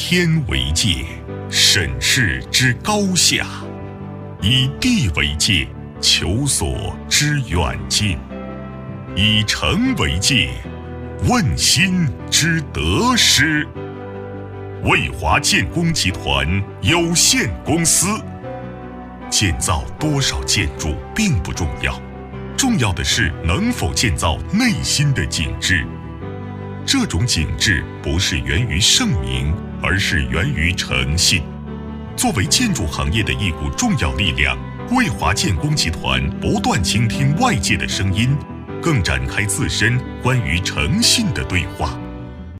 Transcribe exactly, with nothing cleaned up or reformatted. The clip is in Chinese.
天为界，审视之高下；以地为界，求索之远近；以诚为界，问心之得失。卫华建工集团有限公司。建造多少建筑并不重要，重要的是能否建造内心的景致。这种景致不是源于盛名，而是源于诚信。作为建筑行业的一股重要力量，卫华建工集团不断倾听外界的声音，更展开自身关于诚信的对话。